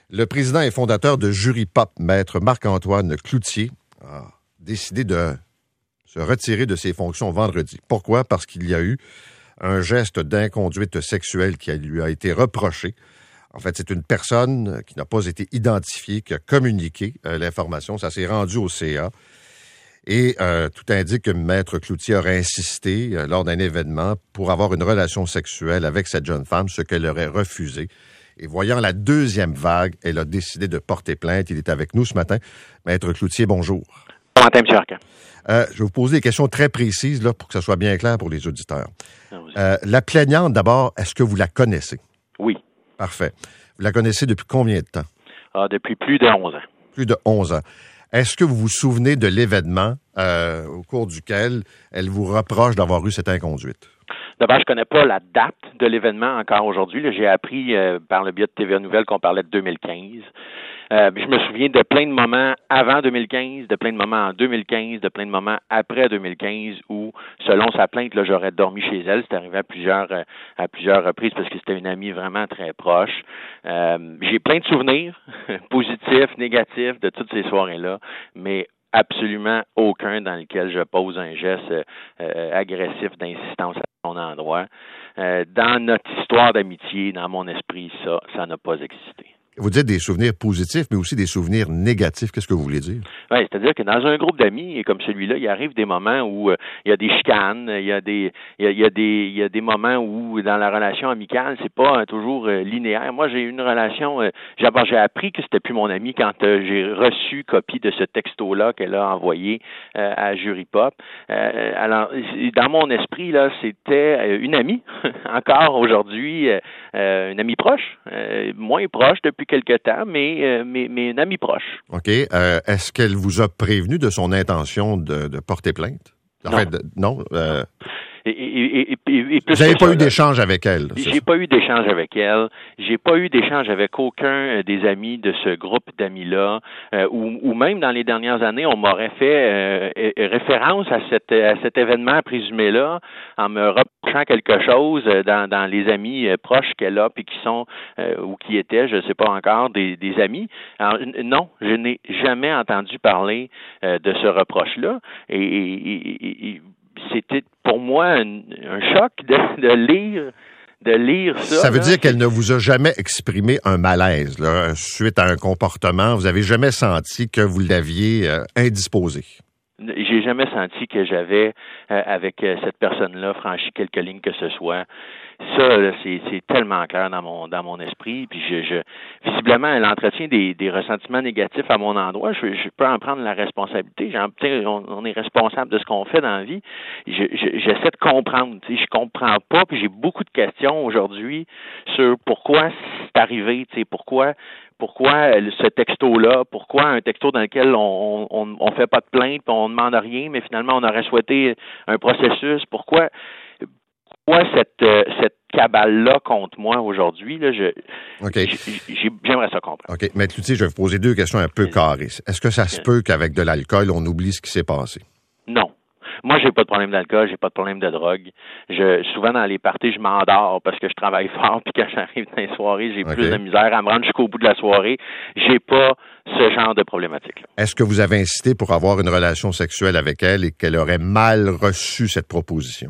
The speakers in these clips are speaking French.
Le président et fondateur de Jury Pop, maître Marc-Antoine Cloutier, a décidé de se retirer de ses fonctions vendredi. Pourquoi? Parce qu'il y a eu un geste d'inconduite sexuelle qui lui a été reproché. En fait, c'est une personne qui n'a pas été identifiée, qui a communiqué l'information. Ça s'est rendu au CA. Et tout indique que Maître Cloutier aurait insisté lors d'un événement pour avoir une relation sexuelle avec cette jeune femme, ce qu'elle aurait refusé. Et voyant la deuxième vague, elle a décidé de porter plainte. Il est avec nous ce matin. Maître Cloutier, bonjour. Bon matin, M. Arcan. Je vais vous poser des questions très précises là, pour que ça soit bien clair pour les auditeurs. La plaignante, d'abord, est-ce que vous la connaissez? Oui. Parfait. Vous la connaissez depuis combien de temps? Depuis plus de 11 ans. Plus de 11 ans. Est-ce que vous vous souvenez de l'événement au cours duquel elle vous reproche d'avoir eu cette inconduite? D'abord, je ne connais pas la date de l'événement encore aujourd'hui. Là, j'ai appris par le biais de TVA Nouvelles qu'on parlait de 2015. Je me souviens de plein de moments avant 2015, de plein de moments en 2015, de plein de moments après 2015 où, selon sa plainte, là, j'aurais dormi chez elle. C'est arrivé à plusieurs reprises parce que c'était une amie vraiment très proche. J'ai plein de souvenirs positifs, négatifs de toutes ces soirées-là, mais absolument aucun dans lequel je pose un geste agressif d'insistance à son endroit. Dans notre histoire d'amitié, dans mon esprit, ça n'a pas existé. Vous dites des souvenirs positifs, mais aussi des souvenirs négatifs. Qu'est-ce que vous voulez dire? Oui, c'est-à-dire que dans un groupe d'amis comme celui-là, il arrive des moments où il y a des chicanes, il y a des moments où dans la relation amicale, c'est pas toujours linéaire. Moi, j'ai eu une relation. J'ai appris que c'était plus mon ami quand j'ai reçu copie de ce texto-là qu'elle a envoyé à Jury Pop. Alors, dans mon esprit là, c'était une amie encore aujourd'hui, une amie proche, moins proche depuis quelque temps, mais une amie proche. OK. Est-ce qu'elle vous a prévenu de son intention de porter plainte? En fait, non? Vous n'avez pas eu d'échange avec elle? J'ai pas eu d'échange avec elle. J'ai pas eu d'échange avec aucun des amis de ce groupe d'amis-là. Ou même dans les dernières années, on m'aurait fait référence à cet événement présumé-là en me reprochant quelque chose dans les amis proches qu'elle a puis qui sont ou qui étaient, je ne sais pas encore, des amis. Alors, non, je n'ai jamais entendu parler de ce reproche-là. Et c'était pour moi un choc de lire ça. Ça veut dire qu'elle ne vous a jamais exprimé un malaise là, suite à un comportement. Vous n'avez jamais senti que vous l'aviez indisposé? J'ai jamais senti que j'avais, avec cette personne-là, franchi quelques lignes que ce soit. Ça, là, c'est tellement clair dans mon esprit. Puis visiblement, elle entretient des ressentiments négatifs à mon endroit. Je peux en prendre la responsabilité. On est responsable de ce qu'on fait dans la vie. J'essaie de comprendre. Je comprends pas. Puis j'ai beaucoup de questions aujourd'hui sur pourquoi c'est arrivé. Pourquoi ce texto-là, pourquoi un texto dans lequel on fait pas de plainte, puis on demande rien, mais finalement on aurait souhaité un processus, pourquoi cette cabale-là contre moi aujourd'hui, là, j'aimerais ça comprendre. OK. Mais Cloutier, je vais vous poser deux questions un peu carrées. Est-ce que ça se peut qu'avec de l'alcool, on oublie ce qui s'est passé? Non. Moi, j'ai pas de problème d'alcool, j'ai pas de problème de drogue. Souvent dans les parties, je m'endors parce que je travaille fort, puis quand j'arrive dans les soirées, j'ai plus de misère à me rendre jusqu'au bout de la soirée. J'ai pas ce genre de problématique-là. Est-ce que vous avez insisté pour avoir une relation sexuelle avec elle et qu'elle aurait mal reçu cette proposition?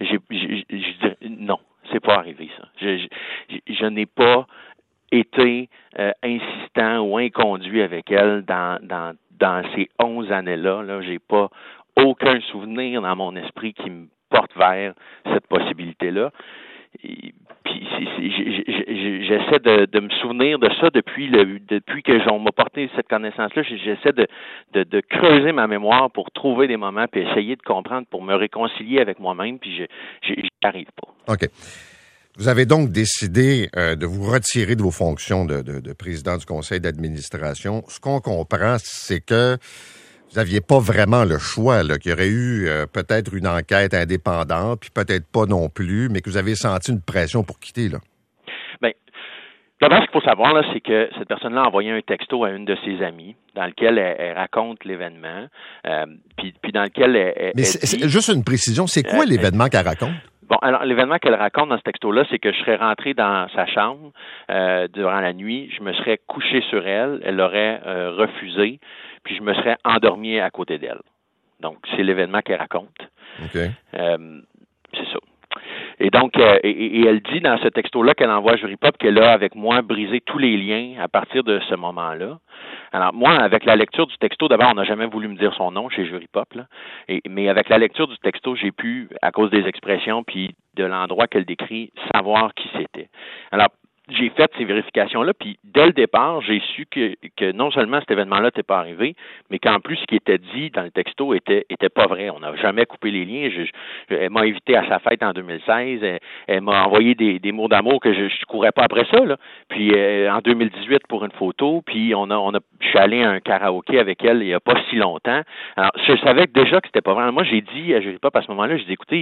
Non, c'est pas arrivé, ça. Je n'ai pas été insistant ou inconduit avec elle dans ces 11 années-là. Là, j'ai pas aucun souvenir dans mon esprit qui me porte vers cette possibilité-là. Et puis j'essaie de me souvenir de ça depuis que on m'a porté cette connaissance-là. J'essaie de creuser ma mémoire pour trouver des moments puis essayer de comprendre pour me réconcilier avec moi-même. Puis j'y arrive pas. OK. Vous avez donc décidé de vous retirer de vos fonctions de président du conseil d'administration. Ce qu'on comprend, c'est que vous n'aviez pas vraiment le choix, là, qu'il y aurait eu peut-être une enquête indépendante, puis peut-être pas non plus, mais que vous avez senti une pression pour quitter, là. Bien, d'abord, ce qu'il faut savoir, là, c'est que cette personne-là a envoyé un texto à une de ses amies, dans lequel elle raconte l'événement, puis dans lequel elle mais c'est juste une précision, c'est quoi l'événement qu'elle raconte? Bon, alors l'événement qu'elle raconte dans ce texto-là, c'est que je serais rentré dans sa chambre durant la nuit, je me serais couché sur elle, elle l'aurait refusé, puis je me serais endormi à côté d'elle. Donc, c'est l'événement qu'elle raconte. Okay. C'est ça. Et donc, et elle dit dans ce texto-là qu'elle envoie à Jury Pop qu'elle a, avec moi, brisé tous les liens à partir de ce moment-là. Alors, moi, avec la lecture du texto, d'abord, on n'a jamais voulu me dire son nom chez Jury Pop, là. Mais avec la lecture du texto, j'ai pu, à cause des expressions puis de l'endroit qu'elle décrit, savoir qui c'était. Alors, j'ai fait ces vérifications-là, puis dès le départ, j'ai su que non seulement cet événement-là n'était pas arrivé, mais qu'en plus, ce qui était dit dans le texto était pas vrai. On n'a jamais coupé les liens. Elle m'a invité à sa fête en 2016. Elle m'a envoyé des mots d'amour que je courais pas après ça, là. Puis en 2018 pour une photo, puis je suis allé à un karaoké avec elle il y a pas si longtemps. Alors, je savais déjà que c'était pas vrai. Moi, j'ai dit à Jury Pop à ce moment-là, j'ai dit, écoutez,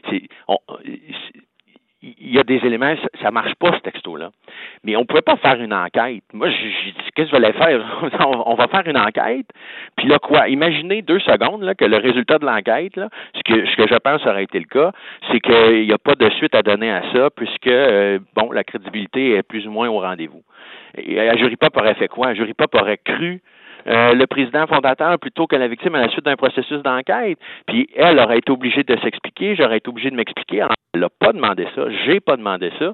il y a des éléments, ça marche pas, ce texto-là. Mais on pouvait pas faire une enquête. Moi, j'ai dit, qu'est-ce que je vais faire? On va faire une enquête. Puis là, quoi? Imaginez 2 secondes là, que le résultat de l'enquête, là, ce que je pense aurait été le cas, c'est qu'il n'y a pas de suite à donner à ça, puisque, la crédibilité est plus ou moins au rendez-vous. Et Jury Pop aurait fait quoi? Jury Pop aurait cru le président fondateur plutôt que la victime à la suite d'un processus d'enquête. Puis elle aurait été obligée de s'expliquer, j'aurais été obligé de m'expliquer. Alors, elle n'a pas demandé ça, j'ai pas demandé ça.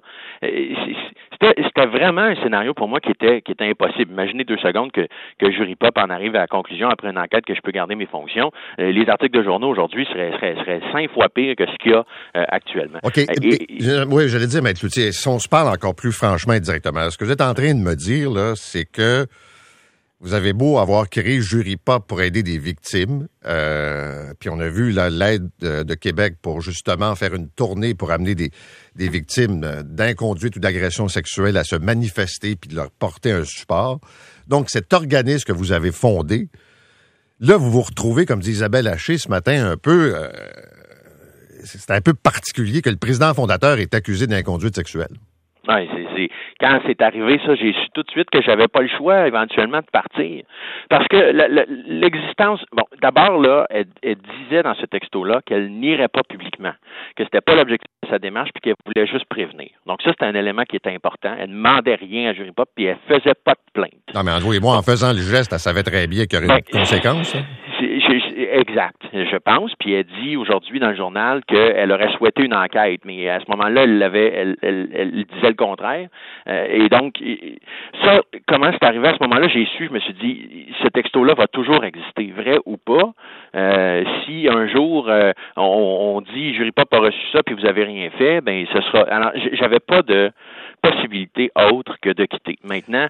C'était vraiment un scénario pour moi qui était impossible. Imaginez 2 secondes que Jury Pop en arrive à la conclusion après une enquête que je peux garder mes fonctions. Les articles de journaux aujourd'hui seraient 5 fois pires que ce qu'il y a actuellement. OK. Oui, j'allais dire, Maître Cloutier, si on se parle encore plus franchement et directement, ce que vous êtes en train de me dire, là, c'est que vous avez beau avoir créé Jury Pop pour aider des victimes, puis on a vu l'aide de Québec pour justement faire une tournée pour amener des victimes d'inconduite ou d'agression sexuelle à se manifester puis de leur porter un support. Donc, cet organisme que vous avez fondé, là, vous vous retrouvez, comme dit Isabelle Haché ce matin, un peu... c'est un peu particulier que le président fondateur est accusé d'inconduite sexuelle. Oui, quand c'est arrivé, ça, j'ai su tout de suite que j'avais pas le choix, éventuellement, de partir. Parce que l'existence, d'abord, là, elle disait dans ce texto-là qu'elle n'irait pas publiquement, que c'était pas l'objectif de sa démarche, puis qu'elle voulait juste prévenir. Donc ça, c'est un élément qui était important. Elle ne demandait rien à Jury Pop, puis elle faisait pas de plainte. Non, mais envoyez-moi, en faisant le geste, elle savait très bien qu'il y aurait une conséquence. Exact, je pense. Puis elle dit aujourd'hui dans le journal qu'elle aurait souhaité une enquête, mais à ce moment-là, elle disait le contraire. Et donc, ça, comment c'est arrivé à ce moment-là, j'ai su, je me suis dit, ce texto-là va toujours exister, vrai ou pas. Si un jour on dit Jury Pop a reçu ça puis vous avez rien fait, ben ce sera. Alors, j'avais pas de possibilité autre que de quitter. Maintenant,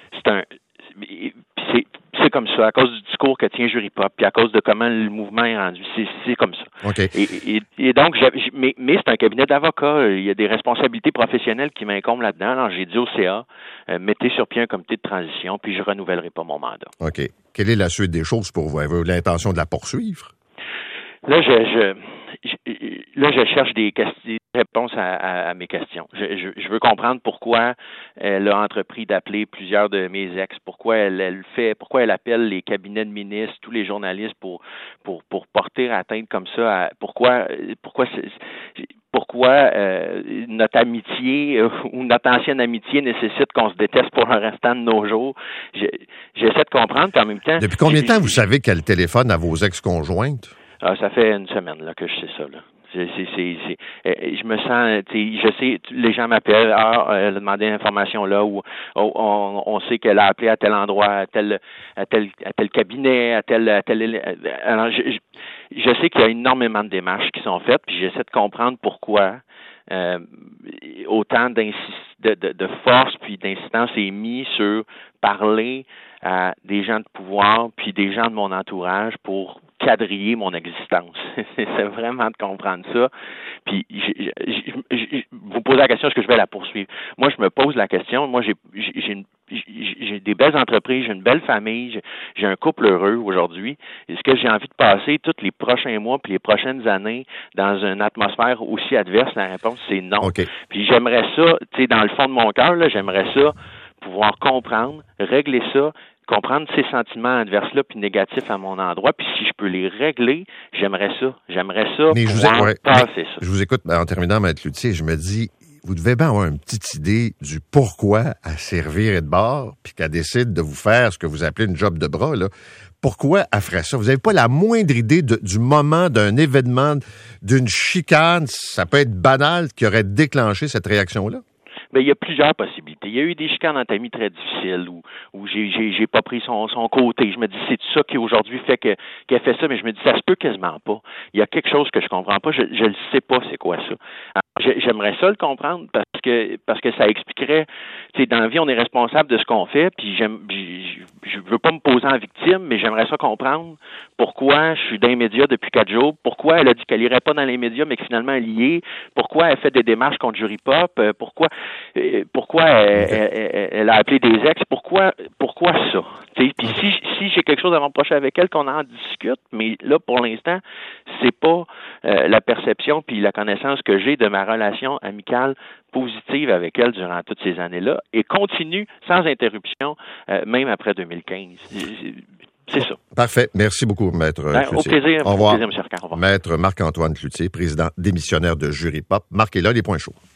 c'est comme ça, à cause du discours que tient Jury Pop, puis à cause de comment le mouvement est rendu, c'est comme ça. Okay. Et donc, mais c'est un cabinet d'avocats, il y a des responsabilités professionnelles qui m'incombent là-dedans. Alors, j'ai dit au CA, mettez sur pied un comité de transition, puis je renouvellerai pas mon mandat. OK. Quelle est la suite des choses pour vous? Avez-vous l'intention de la poursuivre? Là, je cherche des réponses à mes questions. Je veux comprendre pourquoi elle a entrepris d'appeler plusieurs de mes ex, pourquoi elle appelle les cabinets de ministres, tous les journalistes pour porter atteinte comme ça, pourquoi notre amitié ou notre ancienne amitié nécessite qu'on se déteste pour le restant de nos jours. J'essaie de comprendre qu'en même temps... Depuis combien de temps vous savez qu'elle téléphone à vos ex-conjointes? Ça fait une semaine là, que je sais ça. Là. Je me sens, je sais, les gens m'appellent, elle a demandé l'information là, ou on sait qu'elle a appelé à tel endroit, à tel cabinet, à tel. Alors, je sais qu'il y a énormément de démarches qui sont faites, puis j'essaie de comprendre pourquoi autant de force puis d'insistance est mis sur parler à des gens de pouvoir puis des gens de mon entourage pour quadriller mon existence. C'est vraiment de comprendre ça. Puis, vous posez la question, est-ce que je vais la poursuivre? Moi, je me pose la question. Moi, j'ai des belles entreprises, j'ai une belle famille, j'ai un couple heureux aujourd'hui. Est-ce que j'ai envie de passer tous les prochains mois puis les prochaines années dans une atmosphère aussi adverse? La réponse, c'est non. Okay. Puis j'aimerais ça, dans le fond de mon cœur, là, j'aimerais ça pouvoir comprendre, régler ça, comprendre ces sentiments adverses-là puis négatifs à mon endroit, puis si je peux les régler, j'aimerais ça. Mais passer ça. Je vous écoute en terminant, Maître Cloutier, je me dis, vous devez bien avoir une petite idée du pourquoi elle s'est revirée de bord puis qu'elle décide de vous faire ce que vous appelez une job de bras, là. Pourquoi elle ferait ça? Vous n'avez pas la moindre idée du moment, d'un événement, d'une chicane, ça peut être banal, qui aurait déclenché cette réaction-là? Bien, il y a plusieurs possibilités. Il y a eu des chicanes entre amis très difficiles où j'ai pas pris son côté. Je me dis, c'est ça qui aujourd'hui fait qu'elle fait ça, mais je me dis, ça se peut quasiment pas. Il y a quelque chose que je comprends pas. Je le sais pas c'est quoi ça. Alors, j'aimerais ça le comprendre parce que ça expliquerait, tu sais, dans la vie, on est responsable de ce qu'on fait, puis je veux pas me poser en victime, mais j'aimerais ça comprendre pourquoi je suis dans les médias depuis 4 jours, pourquoi elle a dit qu'elle irait pas dans les médias, mais que finalement elle y est, pourquoi elle fait des démarches contre Jury Pop, pourquoi elle a appelé des ex, pourquoi ça? Puis si j'ai quelque chose à m'approcher avec elle, qu'on en discute, mais là, pour l'instant, c'est pas la perception puis la connaissance que j'ai de ma relation amicale positive avec elle durant toutes ces années-là et continue sans interruption, même après 2015. C'est ça. Parfait. Merci beaucoup, Maître Cloutier. Au plaisir. Au revoir. Au plaisir, M. Arcand. Au revoir. Maître Marc-Antoine Cloutier, président démissionnaire de Jury Pop. Marquez là les points chauds.